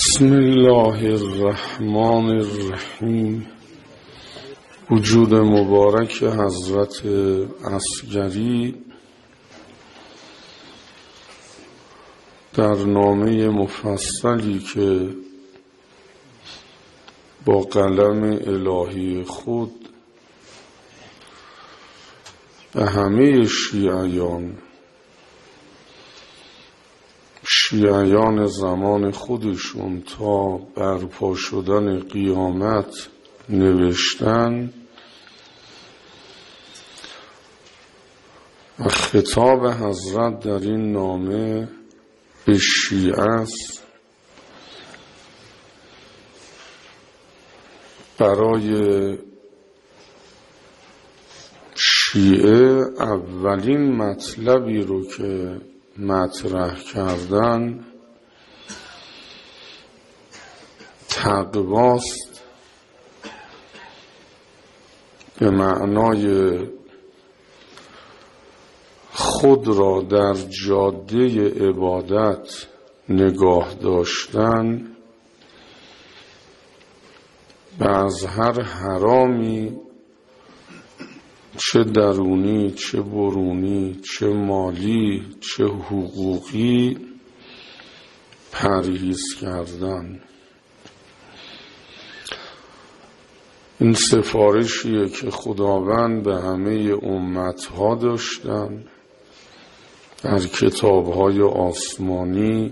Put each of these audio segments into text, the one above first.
بسم الله الرحمن الرحیم. وجود مبارک حضرت عسگری در نامه مفصلی که با قلم الهی خود به همه شیعیان زمان خودشون تا برپا شدن قیامت نوشتن و خطاب حضرت در این نامه به شیعه است. برای شیعه اولین مطلبی رو که مطرح کردن تقواست، به معنای خود را در جاده عبادت نگاه داشتن و از هر حرامی، چه درونی چه برونی چه مالی چه حقوقی، پرهیز کردن. این سفارشیه که خداوند به همه امتها داشتن در کتابهای آسمانی.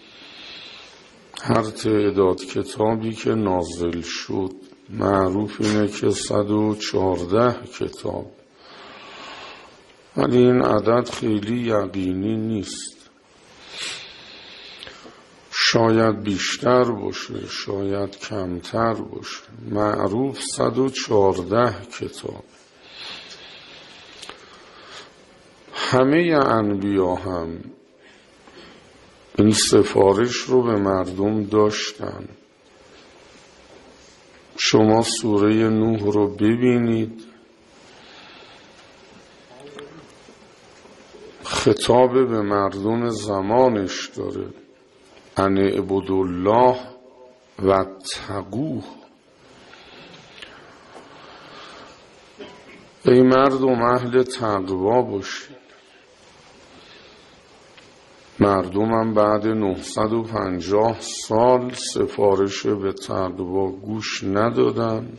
هر تعداد کتابی که نازل شد، معروف اینه که 114 کتاب، ولی این عدد خیلی یقینی نیست. شاید بیشتر باشه، شاید کمتر باشه. معروف 114 کتاب. همه انبیا هم این سفارش رو به مردم داشتن. شما سوره نوح رو ببینید، خطاب به مردم زمانش داره: ان اعبدوا الله و اتقوه. ای مردم اهل تقوا باشید. مردمم بعد 950 سال سفارش به تقوا گوش ندادن،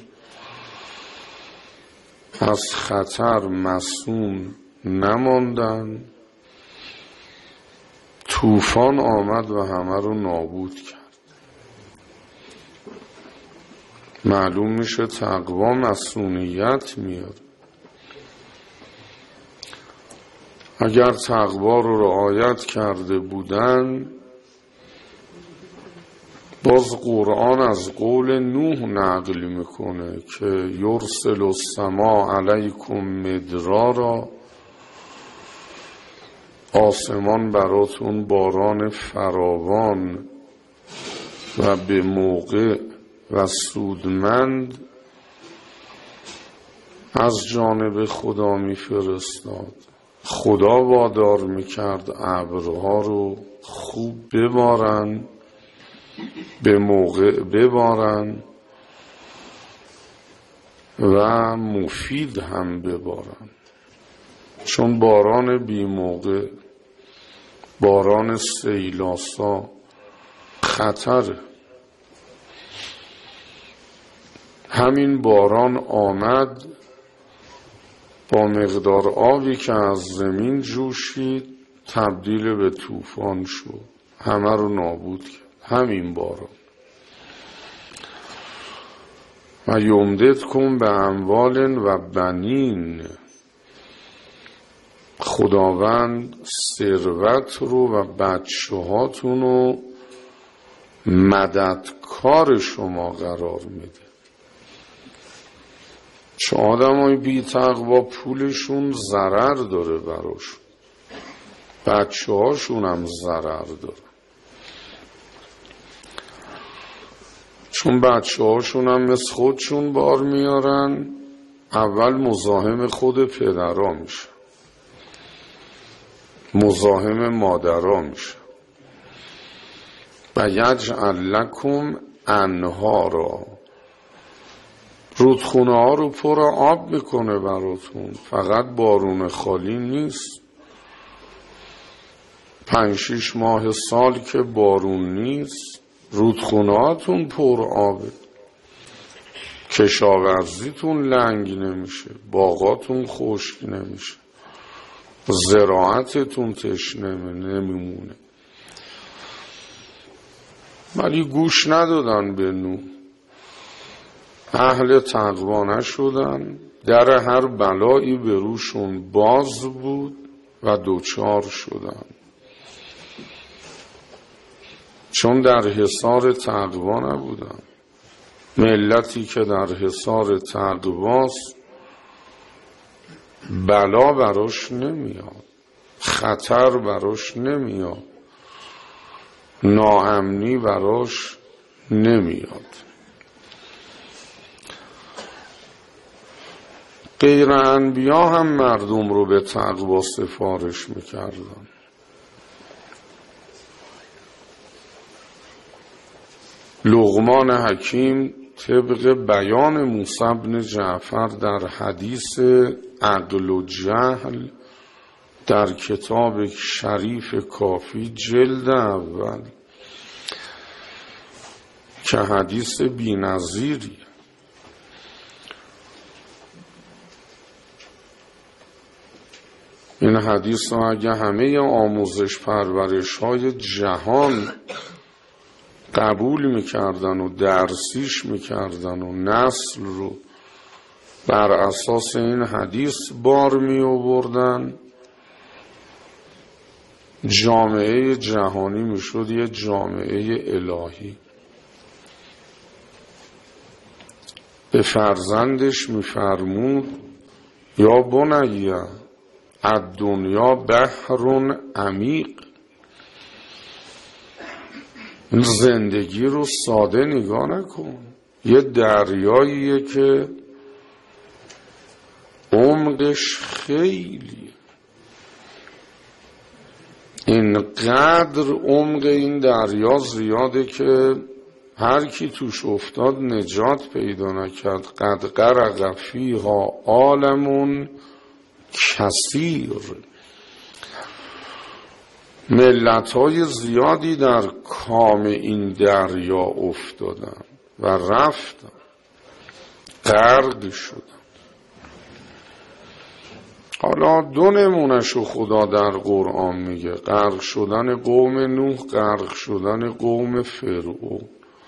از خطر مصون نماندن. طوفان آمد و همه رو نابود کرد. معلوم میشه تقوا مصونیت میاره. اگر تقوا رو رعایت کرده بودن، باز قرآن از قول نوح نقل میکنه که یرسل السماء علیکم مدرارا، آسمان براتون باران فراوان و به موقع و سودمند از جانب خدا میفرستاد. خدا وادار میکرد ابرها رو خوب ببارن، به موقع ببارن و مفید هم ببارن. چون باران بی موقع، باران سیلاسا خطره. همین باران آمد، با مقدار آبی که از زمین جوشید تبدیل به طوفان شد، همه رو نابود کرد. همین باران. و یمددکم به اموال و بنین. خداوند ثروت رو و بچه هاتون رو مددکار شما قرار میده. چه آدم های بی تقوا پولشون ضرر داره براشون، بچه هاشون هم ضرر داره. چون بچه هاشون هم مثل خودشون بار میارن، اول مزاحم خود پدرها میشه، مزاحم مادرها میشه. و یجعل لکم انهارا، رودخونه ها رو پر آب میکنه براتون، فقط بارون خالی نیست. 5-6 ماه سال که بارون نیست رودخونه هاتون پر آبه، کشاورزیتون لنگ نمیشه، باغاتون خشک نمیشه، زراعتتون تشنه نمیمونه. ولی گوش ندادن به نوح، اهل تقوا نشدن، در هر بلایی به روشون باز بود و دوچار شدن، چون در حصار تقوا نبودن. ملتی که در حصار تقواست بلا براش نمیاد، خطر براش نمیاد، ناامنی براش نمیاد. غیر انبیا هم مردم رو به تقوا سفارش میکردن. لقمان حکیم طبق بیان موسی بن جعفر در حدیث عقل و جهل در کتاب شریف کافی جلد اول که حدیث بی‌نظیری، این حدیث رو اگه همه آموزش پرورش های جهان قبول میکردن و درسیش میکردن و نسل رو بر اساس این حدیث بار می آوردن، جامعه جهانی میشد یه جامعه الهی. به فرزندش میفرمود یا بنیه الدنیا بحر عمیق، این زندگی رو ساده نگاه نکن، یه دریاییه که عمقش خیلی، اینقدر عمق این دریا زیاده که هر کی توش افتاد نجات پیدا نکرد. قد غرق فیها عالم کثیر، ملت‌های زیادی در کام این دریا افتادن و رفتن، غرق شدن. حالا 2 نمونه‌شو خدا در قرآن میگه، غرق شدن قوم نوح، غرق شدن قوم فرعون.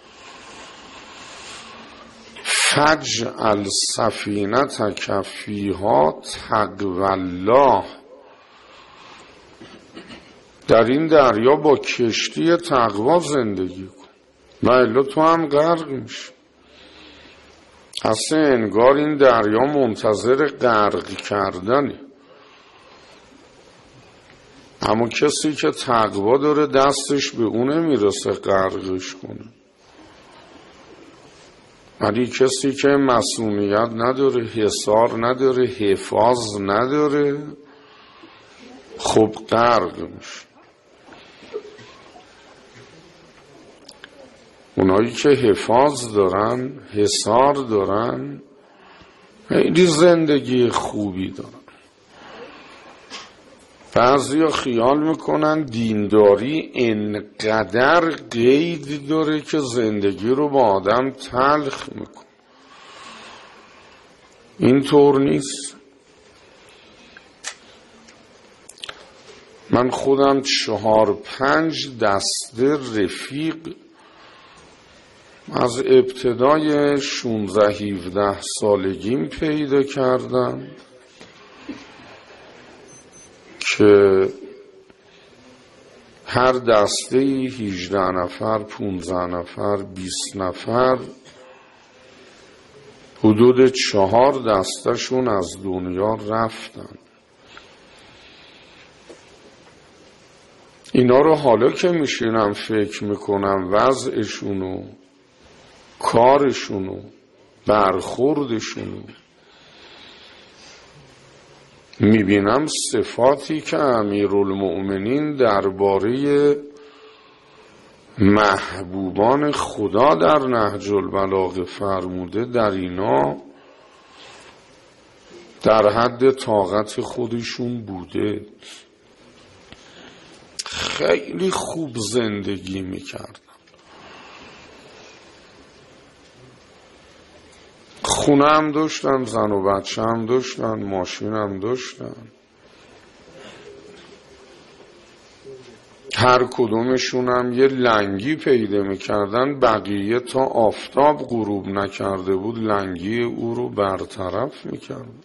فجعل سفینتک فیها تقوی الله، در این دریا با کشتی تقوا زندگی کن و الا تو هم غرق میشی. اصلا انگار این دریا منتظر غرق کردنه، اما کسی که تقوا داره دستش به اونه میرسه غرقش کنه. ولی کسی که مسئولیت نداره، حصار نداره، حفاظ نداره، خب غرق میشه. اونایی که حفاظ دارن، حصار دارن، خیلی زندگی خوبی دارن. بعضیا خیال میکنن دینداری انقدر قید داره که زندگی رو با آدم تلخ میکنه. اینطور نیست. من خودم 4-5 دسته رفیق از ابتدای 16-17 سالگیم پیدا کردم که هر دسته 18 نفر، 15 نفر، 20 نفر، حدود 4 دستهشون از دنیا رفتن. اینا رو حالا که میشینم فکر میکنم وضعشونو، کارشونو، برخوردشونو، میبینم صفاتی که امیرالمؤمنین درباره محبوبان خدا در نهج البلاغه فرموده در اینا در حد طاقت خودشون بوده، خیلی خوب زندگی میکردن، خونه هم داشتن، زن و بچه هم داشتن، ماشین هم داشتن، هر کدومشون هم یه لنگی پیدا میکردن، بقیه تا آفتاب غروب نکرده بود لنگی او رو برطرف میکردن.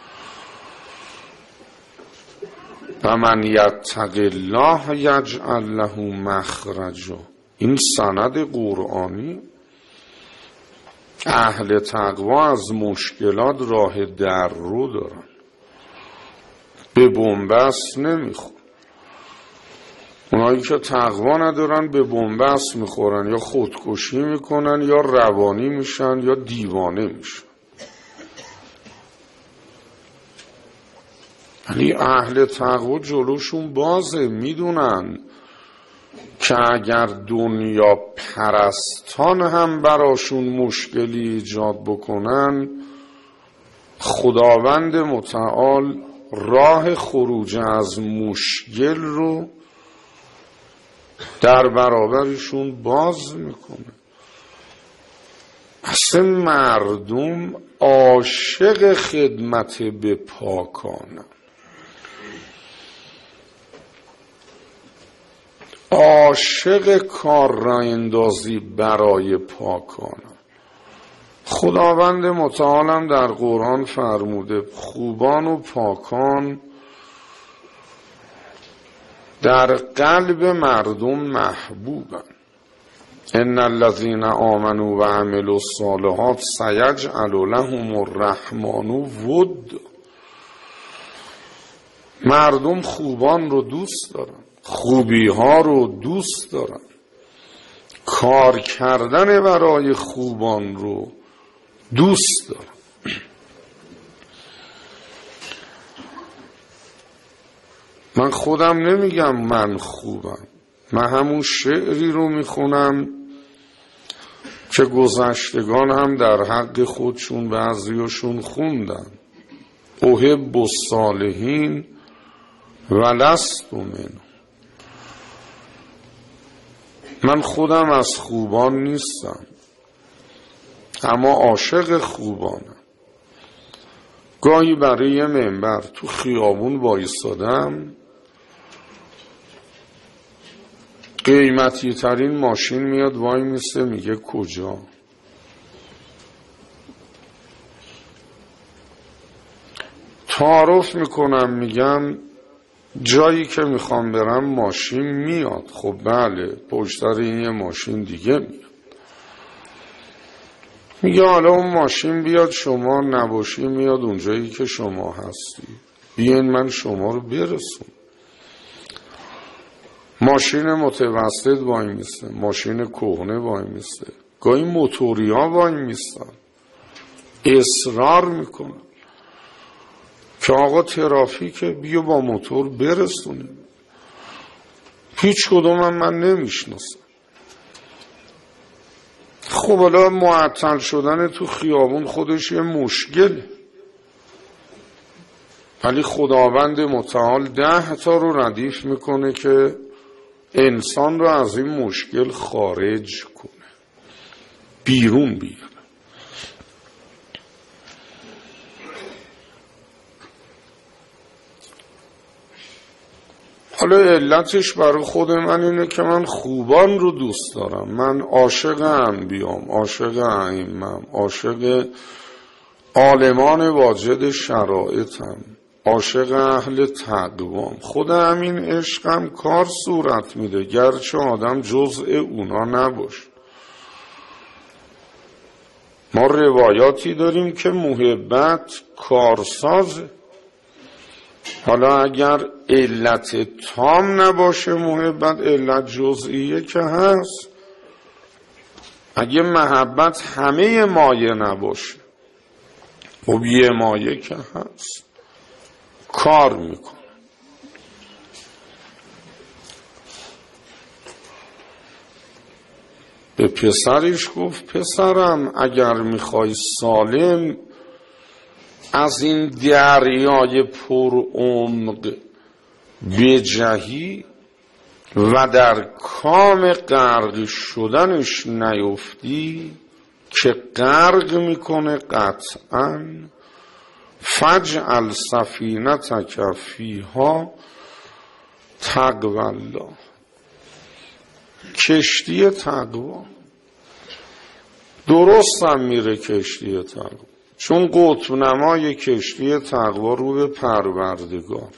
و من یتق الله یجعل له مخرجا، این سند قرآنی. اهل تقوا از مشکلات راه در رو دارن، به بنبست نمیخورن. اونایی که تقوا ندارن به بنبست میخورن، یا خودکشی میکنن، یا روانی میشن، یا دیوانه میشن. ولی اهل تقوا جلوشون بازه، میدونن که اگر دنیا پرستان هم براشون مشکلی ایجاد بکنن، خداوند متعال راه خروج از مشکل رو در برابرشون باز میکنه. اصلا مردم عاشق خدمت به پاکانه، عاشق کار را اندازی برای پاکانه. خداوند متعالم در قرآن فرموده خوبان و پاکان در قلب مردم محبوبن. ان الذين آمنوا و عملوا الصالحات سیجعل لهم الرحمن ود. مردم خوبان رو دوست دارن، خوبی ها رو دوست دارن، کار کردن برای خوبان رو دوست دارن. من خودم نمیگم من خوبم، من همون شعری رو میخونم که گذشتگان هم در حق خودشون بعضیاشون خوندن. احب الصالحین ولست منهم. من خودم از خوبان نیستم اما عاشق خوبانم. گاهی برای یه منبر تو خیابون وایسادم، قیمتی ترین ماشین میاد وای میسته میگه کجا؟ تعارف میکنم میگم جایی که میخوام برم ماشین میاد. خب بله، پشت سر این یه ماشین دیگه میاد. میگه حالا اون ماشین بیاد شما نباشی میاد اونجایی که شما هستی، بیاین من شما رو برسون. ماشین متوسط وای میسته، ماشین کهنه وای میسته، گاهی موتوریا وای میستن، اصرار میکنن که آقا ترافیکه بیا با موتور برسونیم. هیچ کدومم من نمیشناسم. خب حالا معطل شدن تو خیابون خودش یه مشکله، ولی خداوند متعال 10 تا رو ردیف میکنه که انسان رو از این مشکل خارج کنه، بیرون بیاره. حالا علتش برای خود من اینه که من خوبان رو دوست دارم. من عاشق انبیام، عاشق ائمه‌ام، عاشق عالمان واجد شرایطم، عاشق اهل تقوام. خود همین عشقم کار صورت میده گرچه آدم جزء اونا نباشه. ما روایاتی داریم که محبت کارسازه. حالا اگر علت تام نباشه محبت، علت جزئیه که هست. اگه محبت همه مایه نباشه، خب یه مایه که هست کار میکنه. به پسرش گفت پسرم اگر میخوای سالم از این دریای پر عمق بجهی و در کام غرق شدنش نیفتی که غرق میکنه قطعا، فجعل سفینتک فیها تقوی الله، کشتی تقوا. درست هم میره کشتی تقوا، چون قطب نمای کشتی تقوا رو به پروردگار.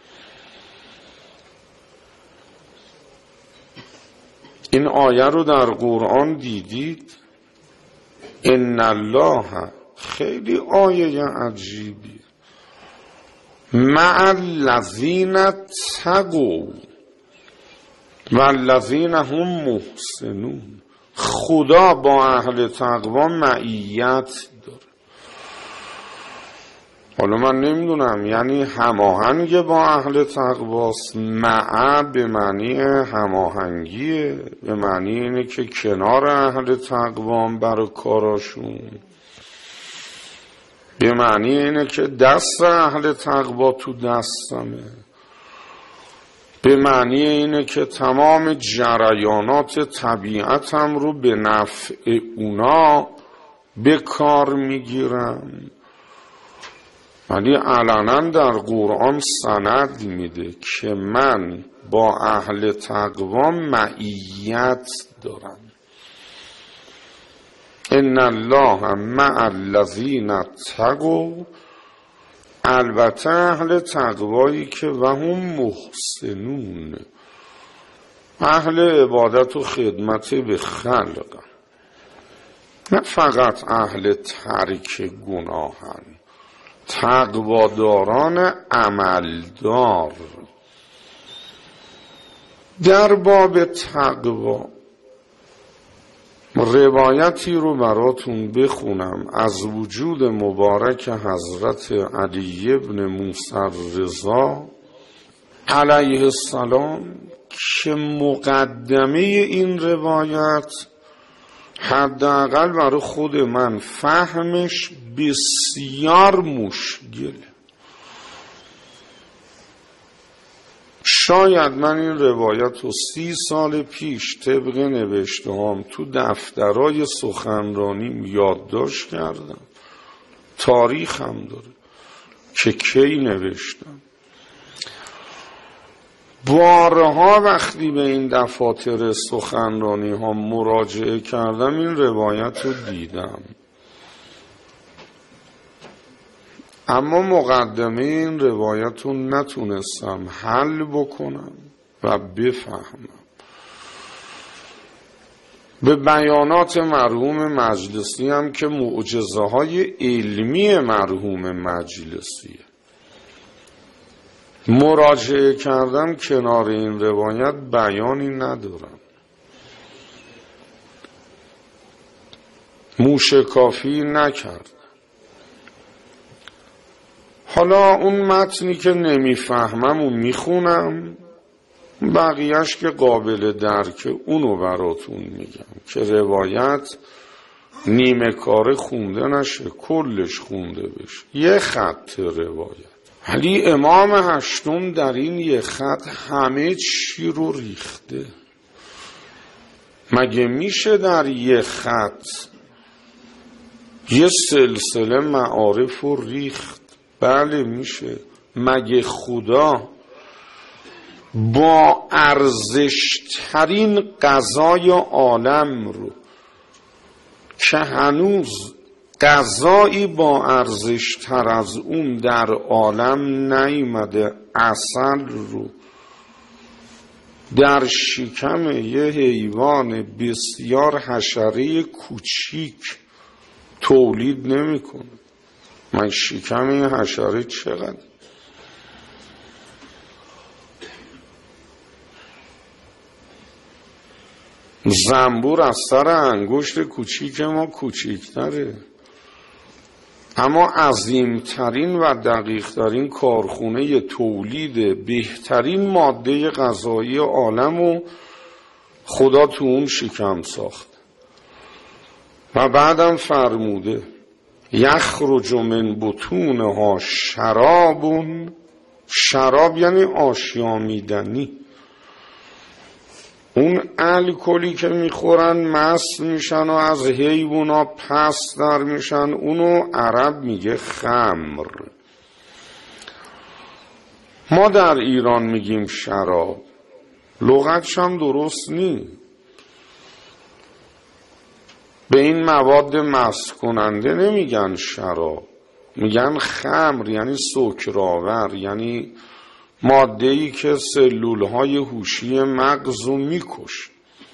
این آیه رو در قرآن دیدید؟ ان الله، خیلی آیه عجیبی، مع الذین تقوا والذین هم محسنون. خدا با اهل تقوا معیت داره. حالا من نمیدونم یعنی هماهنگ با اهل تقواست، مع به معنی هماهنگیه، به معنی اینه که کنار اهل تقوام برای کاراشون، به معنی اینه که دست اهل تقوا تو دستمه، به معنی اینه که تمام جریانات طبیعتم رو به نفع اونا به کار میگیرم. ولی علنا در قرآن سند میده که من با اهل تقوا معیت دارم. ان الله مع الذین تقوا، البته اهل تقوایی که و هم محسنون، اهل عبادت و خدمت به خلق، نه فقط اهل ترک گناهن، تقواداران عملدار. در باب تقوا روایتی رو براتون بخونم از وجود مبارک حضرت علی ابن موسی الرضا علیه السلام که مقدمه این روایت حداقل برای خود من فهمش بسیار مشکله. شاید من این روایت رو 30 سال پیش طبق نوشته هم تو دفترهای سخنرانیم یادداشت کردم، تاریخ هم داره که کی نوشتم. بارها وقتی به این دفاتر سخنرانی ها مراجعه کردم این روایت رو دیدم، اما مقدمه این روایت رو نتونستم حل بکنم و بفهمم. به بیانات مرحوم مجلسی هم که معجزه های علمی مرحوم مجلسیه مراجعه کردم، کنار این روایت بیانی ندارم، موشکافی نکرد. حالا اون متنی که نمیفهمم و میخونم، بقیهش که قابل درکه اونو براتون میگم که روایت نیمه کاره خونده نشه، کلش خونده بشه. یه خط روایت، ولی امام هشتم در این یه خط همه چی رو ریخته. مگه میشه در یه خط یه سلسله معارف رو ریخت؟ بله میشه. مگه خدا با ارزشترین قضای عالم رو که هنوز قضایی با ارزشتر از اون در عالم نیامده، عسل رو در شکم یه حیوان بسیار حشره کوچیک تولید نمیکنه؟ من شکم این حشره چقدر؟ زنبور از سر انگشت کوچیک ما کوچیکتره، اما عظیمترین و دقیقترین کارخونه تولید بهترین ماده غذایی عالم و خدا تو اون شکم ساخت. و بعدم فرموده یخرج من بطونها شرابون، شراب یعنی آشامیدنی، اون الکلی که میخورن مست میشن و از حیوونا پس در میشن، اونو عرب میگه خمر. ما در ایران میگیم شراب، لغتش هم درست نی. به این مواد مست کننده نمیگن شراب، میگن خمر، یعنی سکرآور، یعنی ماده‌ای که سلولهای هوشی مغز رو میکشه.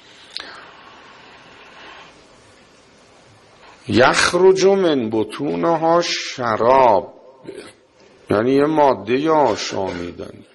یخرج من بطونها شراب، یعنی یه ماده آشامیدنی.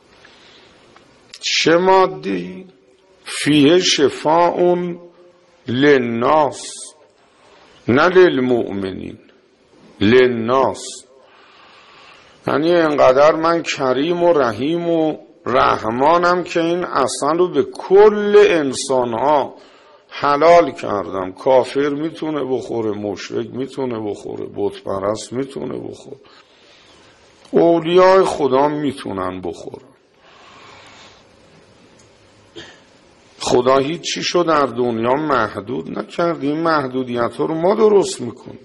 چه ماده‌ای؟ فیه شفاء للناس، نه للمؤمنین، للناس. یعنی اینقدر من کریم و رحیم و رحمانم که این اصلا رو به کل انسانها حلال کردم. کافر میتونه بخوره، مشرک میتونه بخوره، بت پرست میتونه بخوره، اولیاء خدا میتونن بخورن. خدا هیچ چیشو در دنیا محدود نکرد، این محدودیت ها رو ما درست میکنیم.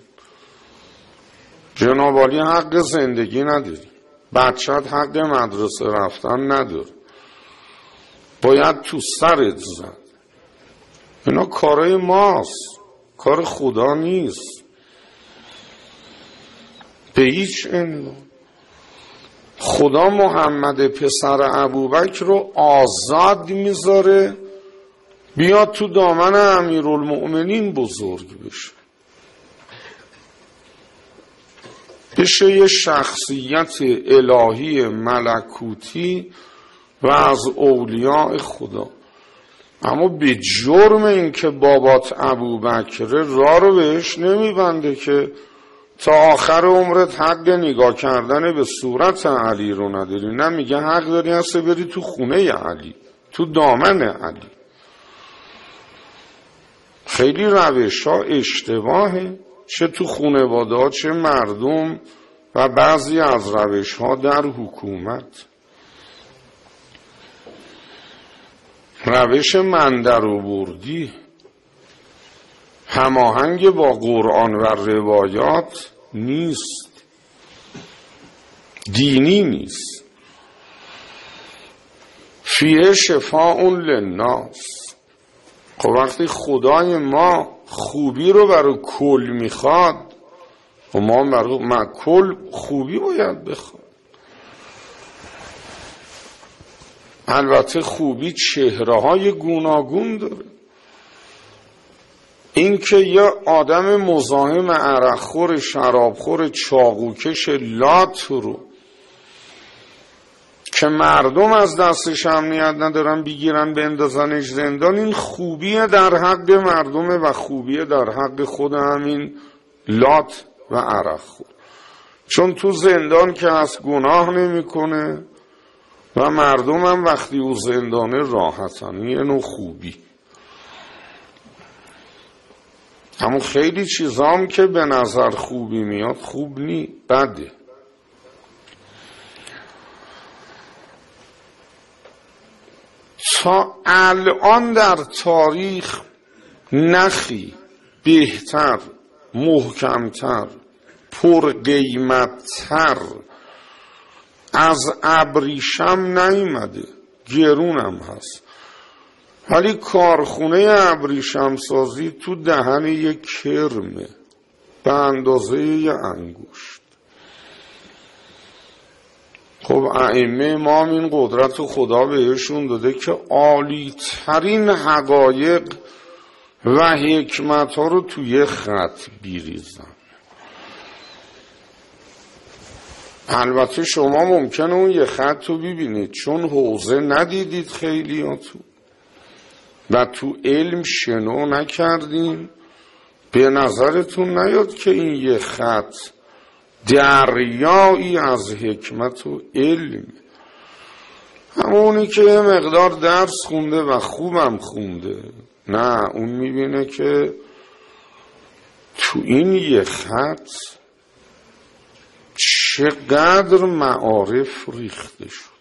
جناب عالی حق زندگی نداری، بچت حق مدرسه رفتن نداره، باید تو سرت زد. اینا کارای ماست، کار خدا نیست به هیچ عنوان. خدا محمد پسر ابوبکر رو آزاد میذاره بیاد تو دامن امیرالمؤمنین بزرگ بشه یه شخصیت الهی ملکوتی و از اولیاء خدا. اما به جرم این که بابات ابوبکر راه رو بهش نمیبنده که تا آخر عمرت حق نگاه کردن به صورت علی رو نداری، نه میگه حق داری هست بری تو خونه علی، تو دامن علی. خیلی روش ها اشتباهه، چه تو خانواده ها چه مردم و بعضی از روش ها در حکومت. روش مندرآوردی هماهنگ با قرآن و روایات نیست، دینی نیست. فیه شفاء للناس. خب وقتی خدای ما خوبی رو برای کل میخواد و ما برای کل خوبی باید بخواد. البته خوبی چهره های گوناگون داره. این که یه آدم مزاحم عرقخور شرابخور چاقوکش لات رو که مردم از دستش امنیت ندارن بگیرن بندازنش زندان، این خوبیه در حق مردمه و خوبیه در حق خود همین لات و عرقخور. چون تو زندان که از گناه نمیکنه و مردم هم وقتی او زندانه راحتن، یه نوع خوبی. اما خیلی چیزام که به نظر خوبی میاد خوب نی، بده. تا الان در تاریخ نخی بهتر، محکمتر، پرقیمتتر از ابریشم نیامده. گرونم هست ولی کارخونه ابریشم سازی تو دهن یک کرمه به اندازه یه انگشت. خب ائمه ما این قدرت رو خدا بهشون داده که عالی ترین حقایق و حکمت ها رو توی خط بیریزن. البته شما ممکنه اون یه خط رو ببینید چون حوزه ندیدید خیلی ها تو و تو علم شنو نکردین، به نظرتون نیاد که این یه خط دریایی از حکمت و علم. همونی که یه مقدار درس خونده و خوبم خونده، نه اون میبینه که تو این یه خط چقدر معارف ریخته شده.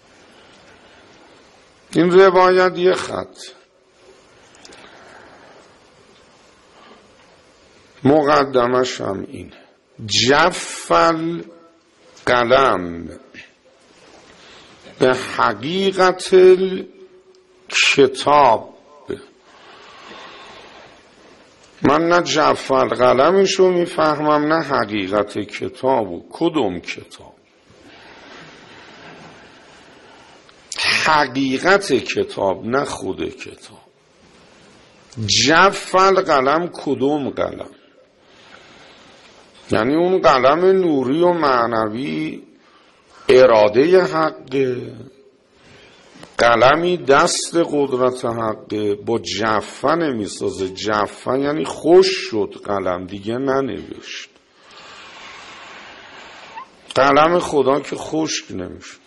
این روایت یه خط، مقدمش هم اینه: جفل قلم به حقیقت کتاب. من نه جفل قلمشو میفهمم نه حقیقت کتابو. کدوم کتاب؟ حقیقت کتاب نه خود کتاب. جفل قلم کدوم قلم؟ یعنی اون قلم نوری و معنوی اراده حقه، قلمی دست قدرت حقه، با جفه نمیسازه. جفه یعنی خوش شد قلم، دیگه ننوشت. قلم خدا که خشک نمیشه.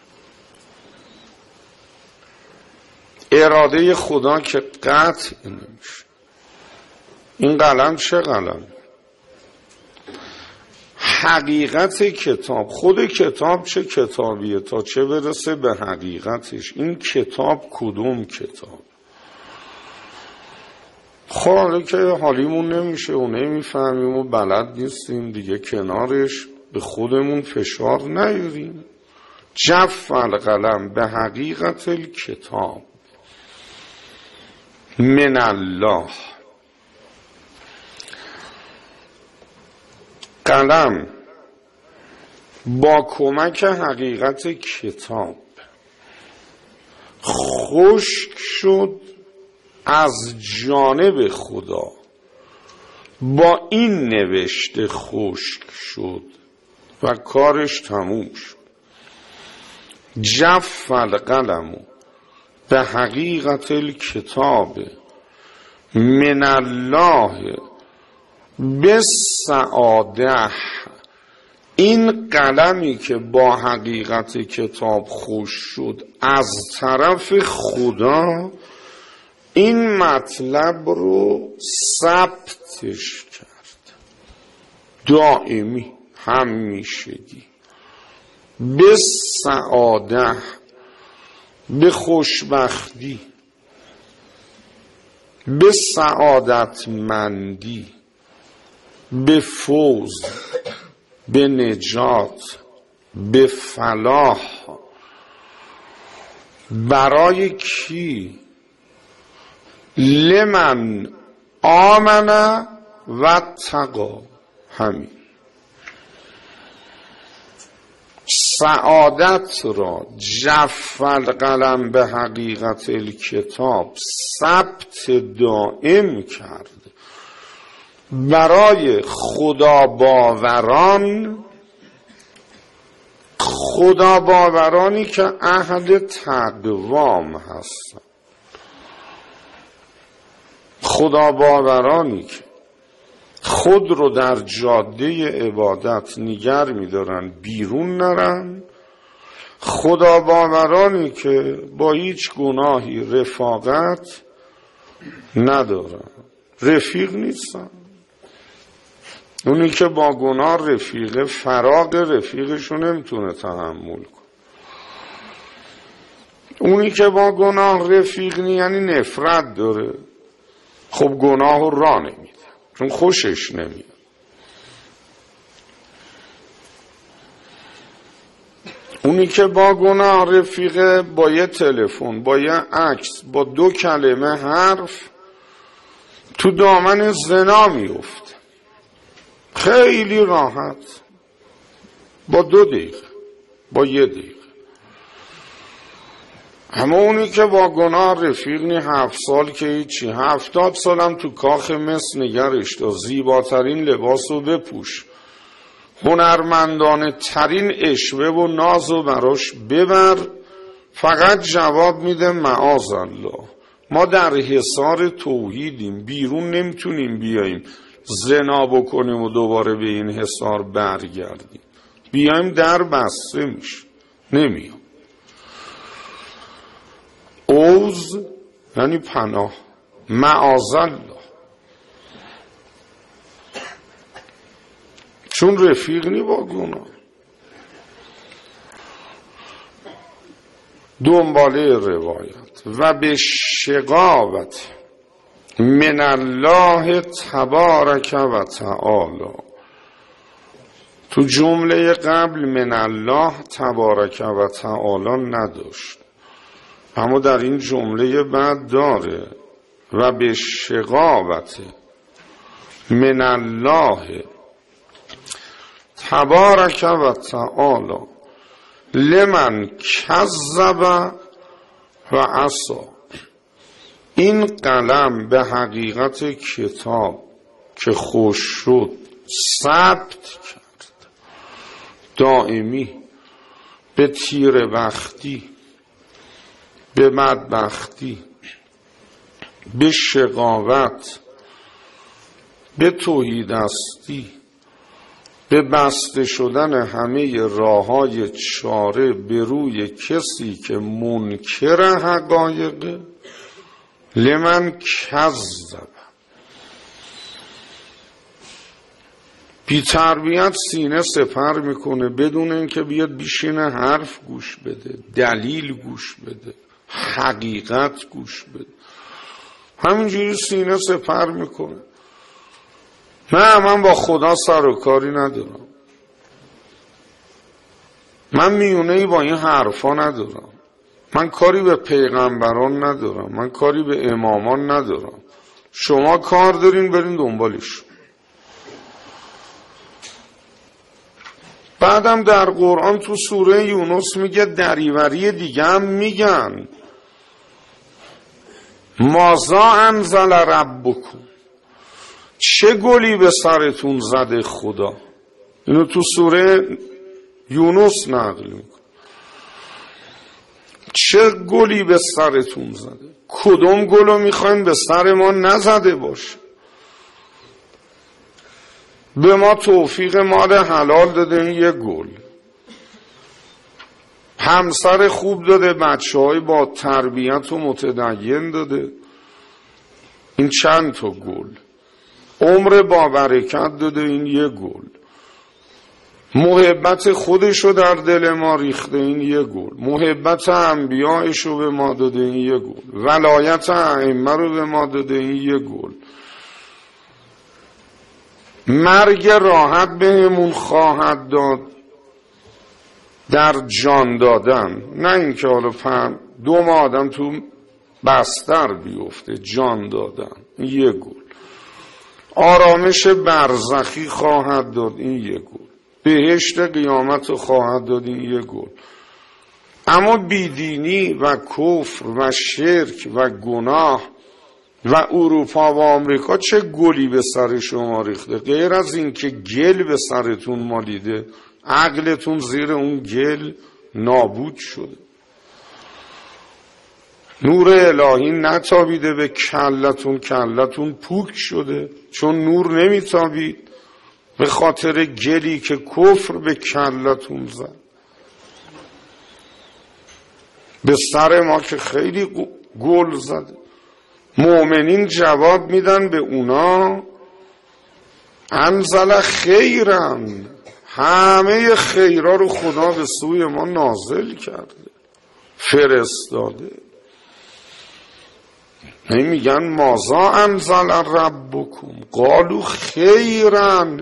اراده خدا که قطع نمیشه. این قلم چه قلم؟ حقیقت کتاب. خود کتاب چه کتابیه تا چه برسه به حقیقتش؟ این کتاب کدوم کتاب؟ حالا که حالیمون نمیشه و نمیفهمیم و بلد نیستیم دیگه، کنارش به خودمون فشار نیاریم. جف القلم به حقیقت الکتاب من الله. قلم با کمک حقیقت کتاب خشک شد از جانب خدا، با این نوشته خشک شد و کارش تموم شد. جف القلم به حقیقت الکتاب من الله بالسعاده. این قلمی که با حقیقت کتاب خوش شد از طرف خدا، این مطلب رو ثبتش کرد، دائمی، همیشگی. به سعاده، به خوشبختی، به سعادتمندی، به فوز، به نجات، به فلاح. برای کی؟ لمن آمن و تقی. همین سعادت را جف القلم به حقیقت الکتاب ثبت دائم کرد برای خدا باوران، خدا باورانی که اهل تقوام هستن، خدا باورانی که خود رو در جاده عبادت نگر می‌دارن، بیرون نرن، خدا باورانی که با هیچ گناهی رفاقت ندارن، رفیق نیستن. اونی که با گناه رفیقه، فراق رفیقشو نمیتونه تحمل کنه. اونی که با گناه رفیق نی یعنی نفرت داره، خب گناه رو راه نمیده چون خوشش نمیاد. اونی که با گناه رفیقه، با یه تلفن، با یه عکس، با 2 کلمه حرف تو دامن زنا میفته، خیلی راحت، با 2 دقیقه، با 1 دقیقه. اما اونی که با گناه رفیق نی 7 سال که هیچی، 70 سالم تو کاخ مصر نگرش دار، زیباترین لباس رو بپوش، هنرمندانه ترین اشوه و ناز رو براش ببر، فقط جواب میده معاذ الله، ما در حصار توحیدیم، بیرون نمیتونیم بیاییم زنا بکنیم و دوباره به این حصار برگردیم، بیایم در بسته میشه، نمیام. اوز یعنی پناه، معاذ الله. چون رفیق نی با گناه. دنباله روایت و به شقاوت من الله تبارک و تعالی. تو جمله قبل من الله تبارک و تعالی نداشت، اما در این جمله بعد داره و به شقاوت من الله تبارک و تعالی لمن کذب و عصی. این قلم به حقیقت کتاب که خوش شد ثبت کرد دائمی به تیر بختی، به بدبختی، به شقاوت، به توحیدستی، به بسته شدن همه راههای چاره به روی کسی که منکر حقایق. لمن کذب، بی تربیت سینه سپر میکنه بدون اینکه بیاد بیشینه حرف گوش بده، دلیل گوش بده، حقیقت گوش بده، همینجوری سینه سپر میکنه. نه من با خدا سر و کاری ندارم، من میونه‌ای با این حرفا ندارم، من کاری به پیغمبران ندارم، من کاری به امامان ندارم، شما کار دارین برین دنبالش. بعدم در قرآن تو سوره یونس میگه دریوری دیگه هم میگن مازا انزل ربکم، چه گلی به سرتون زده خدا. اینو تو سوره یونس نقل میکنه. چه گلی به سرتون زده؟ کدوم گلو میخواین به سر ما نزده باشه؟ به ما توفیق مال حلال داده، این یه گل. همسر خوب داده، بچه های با تربیت و متدین داده، این چند تا گل. عمر با برکت داده، این یه گل. محبت خودشو در دل ما ریخته، این یه گل. محبت انبیایشو به ما داده، این یه گل. ولایت ائمه رو به ما داده، این یه گل. مرگ راحت بهمون خواهد داد در جان دادن، نه اینکه حالا 2 ماه آدم تو بستر بیفته، جان دادن، این یه گل. آرامش برزخی خواهد داد، این یه گل. بهشت قیامت خواهد داد، این یه گل. اما بیدینی و کفر و شرک و گناه و اروپا و آمریکا چه گلی به سر شما ریخته؟ غیر از این که گل به سرتون مالیده، عقلتون زیر اون گل نابود شده. نور الهی نتابیده به کلتون، کلتون پوک شده، چون نور نمیتابید به خاطر گلی که کفر به کلتون زد. به سر ما که خیلی گل زده. مؤمنین جواب میدن به اونا انزل خیرن، همه خیرها رو خدا به سوی ما نازل کرده، فرستاده. میگن مازا انزل ربکم قالو خیرن،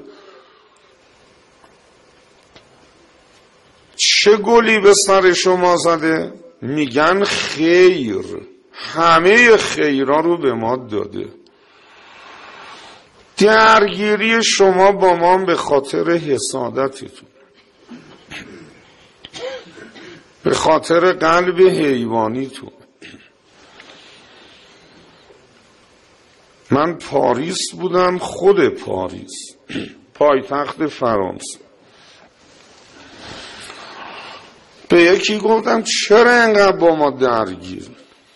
چه گلی به سر شما زده؟ میگن خیر، همه خیرها رو به ما داده. درگیری شما با ما به خاطر حسادتتون، به خاطر قلب حیوانیتون. من پاریس بودم، خود پاریس پایتخت فرانسه. به یکی گفتم چرا اینقدر با ما درگیر؟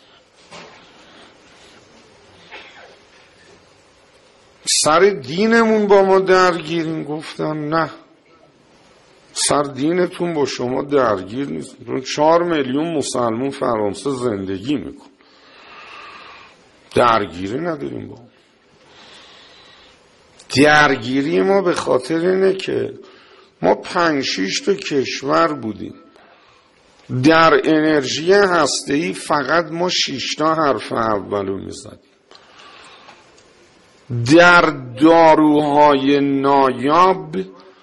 سر دینمون با ما درگیرین؟ گفتن نه، سر دینتون با شما درگیر نیست. 4 میلیون مسلمون فرانسه زندگی میکن، درگیری نداریم با. درگیری ما به خاطر اینه که ما 5-6 تا کشور بودیم. در انرژی هسته‌ای فقط ما 6 تا حرف اولو میزدیم. در داروهای نایاب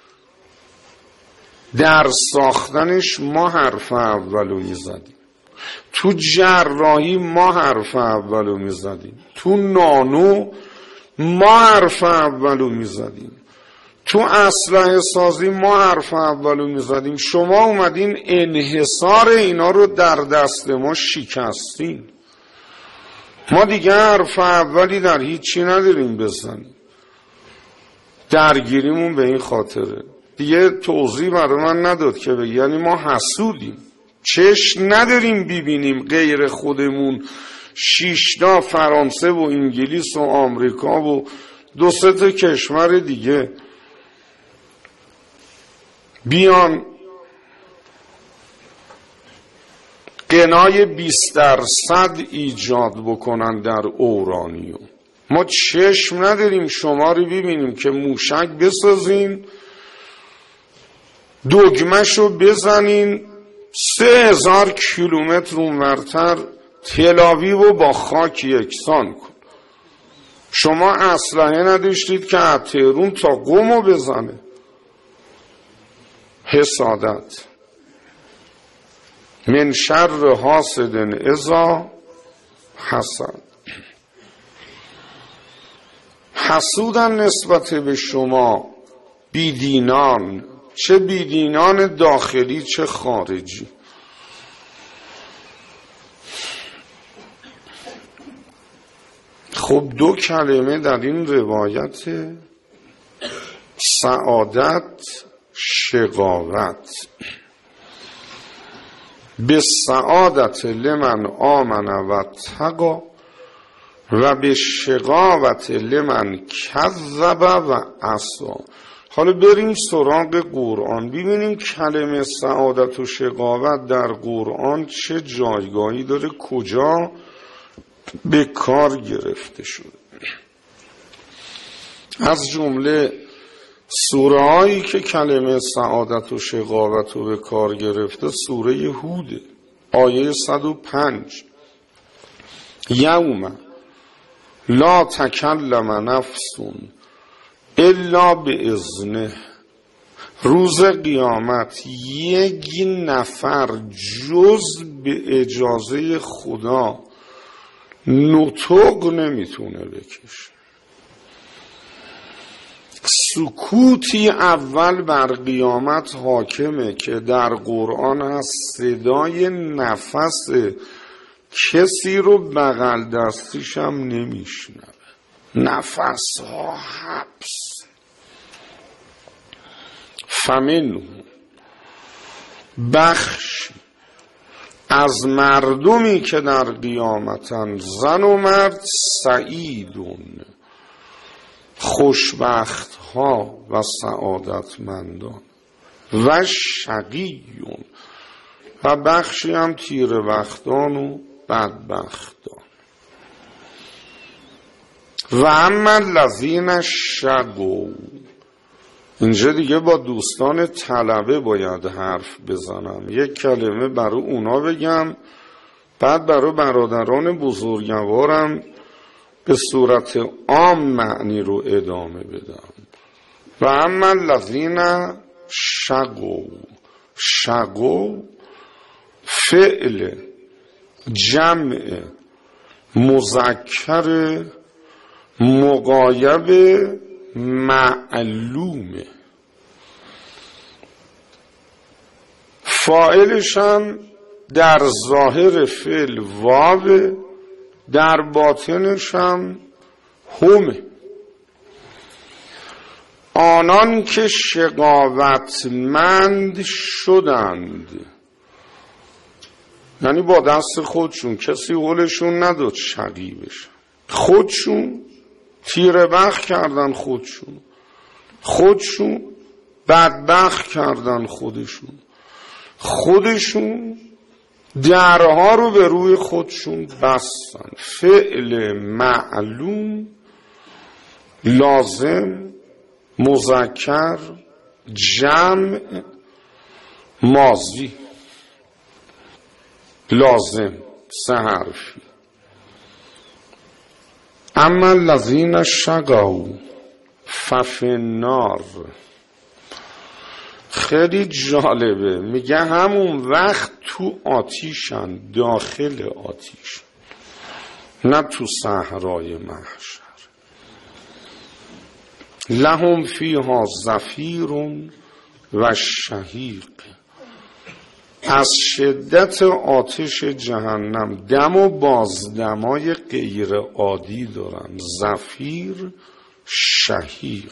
در ساختنش ما حرف اولو میزدیم. تو جراحی ما حرف اولو میزدیم. تو نانو ما حرف اولو میزدیم. تو اسلحه سازی ما حرف اولو میزدیم. شما اومدین انحصار اینا رو در دست ما شکستین. ما دیگه حرف اولی در هیچی نداریم بزنیم. درگیریمون به این خاطره. دیگه توضیح برای من نداد که بگی یعنی ما حسودیم، چشم نداریم ببینیم غیر خودمون 6 تا فرانسه و انگلیس و آمریکا و 2-3 تا کشور دیگه بیان غنای 20% ایجاد بکنن در اورانیوم. ما چشم نداریم شما رو ببینیم که موشک بسازین، دگمشو بزنین 3000 کیلومتر اونورتر تل‌آویو رو با خاک یکسان کن. شما اسلحه نداشتید که از تهران تا قم رو بزنه. حسادت. من شر حاسد اذا حسد. حسودن نسبت به شما بیدینان، چه بیدینان داخلی چه خارجی. خب 2 کلمه در این روایت: سعادت، شقاوت. به سعادت لمن آمن و تقی و به شقاوت لمن کذب و عصی. حالا بریم سراغ قرآن، ببینیم کلمه سعادت و شقاوت در قرآن چه جایگاهی داره، کجا به کار گرفته شده. از جمله سوره هایی که کلمه سعادت و شقاوت رو به کار گرفته سوره هود آیه 105: یوم لا تکلم نفس الا باذنه. روز قیامت یک نفر جز به اجازه خدا نطق نمیتونه بکشه. سکوتی اول بر قیامت حاکمه که در قرآن هست، صدای نفس کسی رو بغل دستیش هم نمیشنوه. نفس ها حبس. فمنهم، بخش از مردمی که در قیامتن، زن و مرد، سعیدون، خوشبخت ها و سعادتمندان، و شقیون، و بخشی هم تیره بختان و بدبختان. و اما الذین شقوا. اینجا دیگه با دوستان طلبه باید حرف بزنم، یک کلمه برای اونا بگم، بعد برای برادران بزرگوارم به صورت عام معنی رو ادامه بدم. و اما الذین شقوا. شقوا فعل جمع مذکر مغایب معلومه. فاعلش هم در ظاهر فعل واو، در باطنش هم همه. آنان که شقاوتمند شدند، یعنی با دست خودشون، کسی قولشون نداد شقی بشن، خودشون تیره بخت کردن، خودشون بدبخت کردن، خودشون درها رو به روی خودشون بستن. فعل معلوم لازم مذکر جمع ماضی لازم 3 حرفی. اما الذین شقوا ففی النار. خیلی جالبه، میگه همون وقت تو آتیشن، داخل آتیش، نه تو صحرای محشر. لهم فیها زفیر و شهیق. از شدت آتش جهنم دم و بازدمای غیر عادی دارن. زفیر، شهیق.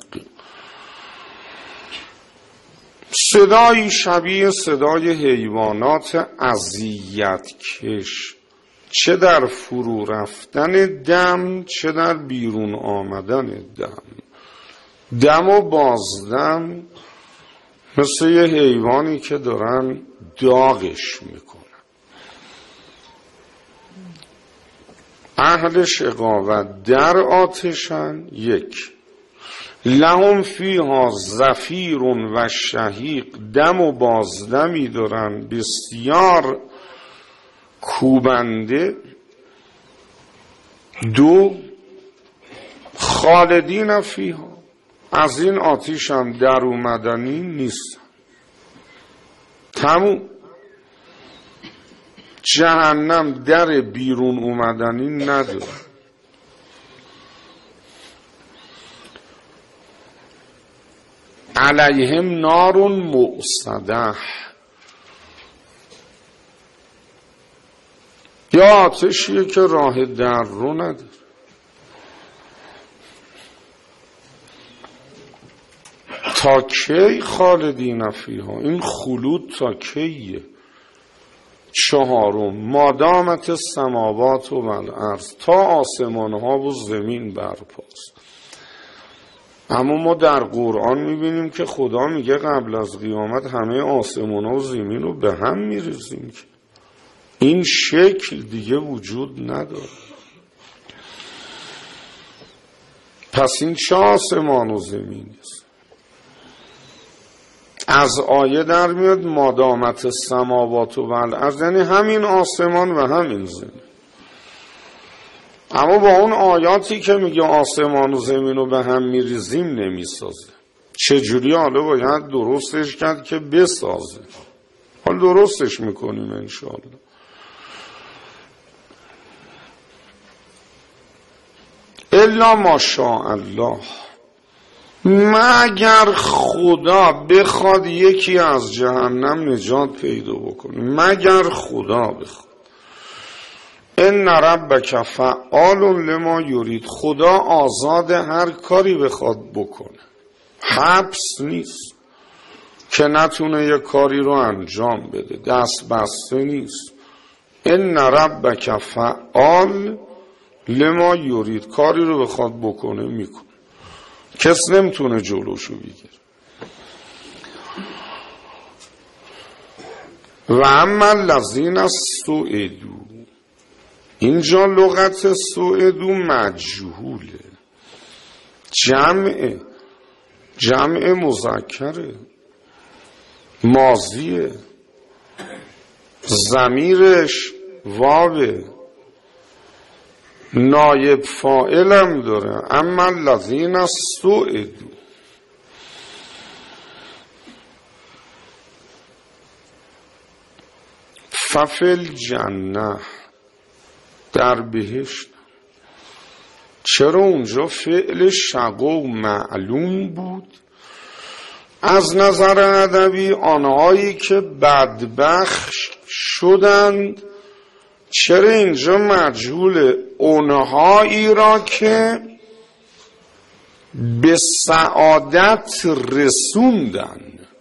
صدایی شبیه صدای حیوانات اذیت کش، چه در فرو رفتن دم چه در بیرون آمدن دم. دم و بازدم مثل یه حیوانی که دارن داغش میکنن. اهل شقاوت در آتشن. 1. لهم فیها زفیر و شهیق. دم و بازدمی دارن بسیار کوبنده. 2. خالدین فیها. از این آتیش هم در اومدنی نیست. تموم. جهنم در بیرون اومدنی نداره. علیهم نار مؤصده. یا آتشیه که راه در رو نداره. تا کی خالدین فیها؟ این خلود تا کیه؟ 4. مادامت السماوات و الارض. تا آسمان ها و زمین برپاست. اما ما در قرآن میبینیم که خدا میگه قبل از قیامت همه آسمان ها و زمین رو به هم میریزیم. این شکل دیگه وجود نداره. پس این چه آسمان و زمین است؟ از آیه در میاد مادامت السماوات و الارض، یعنی همین آسمان و همین زمین. اما با اون آیاتی که میگه آسمان و زمین رو به هم میریزیم نمیسازه. چجوری؟ حالا باید درستش کرد که بسازه. حالا درستش میکنیم انشاءالله. الا ماشاء الله. مگر خدا بخواد یکی از جهنم نجات پیدا بکنه. مگر خدا بخواد. ان ربک فعال لما یرید. خدا آزاد هر کاری بخواد بکنه. حبس نیست که نتونه یه کاری رو انجام بده. دست بسته نیست. ان ربک فعال لما یرید. کاری رو بخواد بکنه میکنه. کس نمیتونه جلوشو بگیره. و اما الذین سعدوا. اینجا لغت سعدوا مجهوله. جمع مذکره، ماضیه، ضمیرش واوه، نایب فاعلم داره. اما الذین سعدوا. ففی الجنه. در بهشت. چرا اونجا فعل شقوا معلوم بود؟ از نظر ادبی آنهایی که بدبخت شدند. چرا اینجا مجهول؟ اونهایی را که به سعادت رسوندن،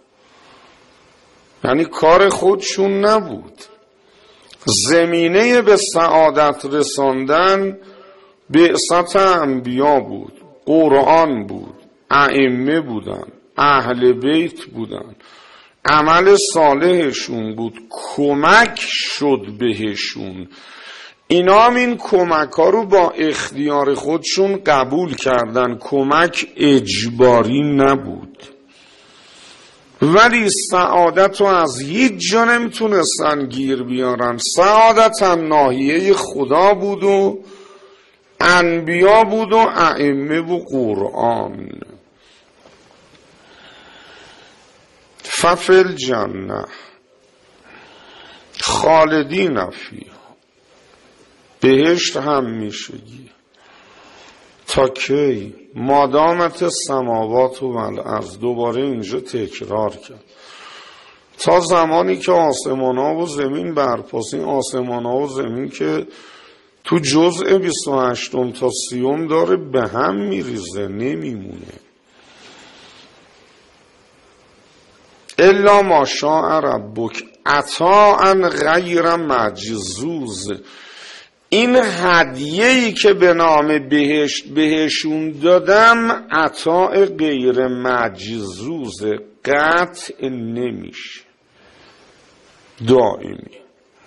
یعنی کار خودشون نبود. زمینه به سعادت رساندن بعثت انبیا بود، قرآن بود، ائمه بودن، اهل بیت بودن، عمل صالحشون بود، کمک شد بهشون. اینا هم این کمک ها رو با اختیار خودشون قبول کردن. کمک اجباری نبود، ولی سعادت رو از هیچ جا نمیتونستن گیر بیارن. سعادت هم ناحیه خدا بود و انبیا بود و ائمه و قرآن. ففل جنه خالدین فیها، بهشت همیشگی. تا کی؟ مادامت سماوات و الارض. دوباره اینجا تکرار کرد. تا زمانی که آسمان ها و زمین برپاسی. آسمان ها و زمین که تو جزء 28 تا 30 داره به هم میریزه، نمیمونه. الا ما شاء ربک عطاء غیر مجذوذ. این هدیه‌ای که به نام بهشت بهشون دادم عطاء غیر مجذوذ، قطع نمیشه، دائمی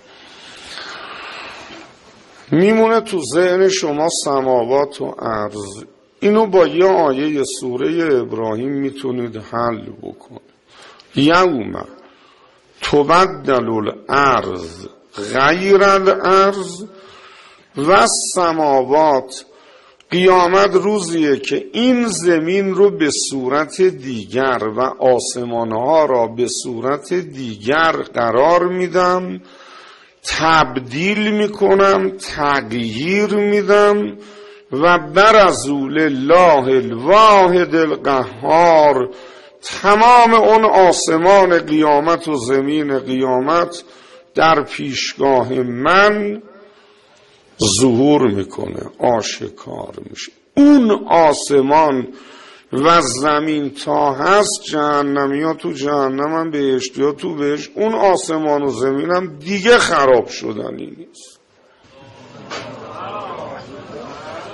میمونه تو ذهن شما. سماوات و ارض، اینو با یه آیه سوره ابراهیم میتونید حل بکنید. یوم تبدل الارض غیر الارض و السماوات. قیامت روزیه که این زمین رو به صورت دیگر و آسمانها را به صورت دیگر قرار میدم، تبدیل میکنم، تغییر میدم و برزول الله الواحد القهار. تمام اون آسمان قیامت و زمین قیامت در پیشگاه من ظهور میکنه، آشکار میشه. اون آسمان و زمین تا هست، جهنمی ها تو جهنم هم، بهشتی ها تو بهشت. اون آسمان و زمین هم دیگه خراب شدنی نیست.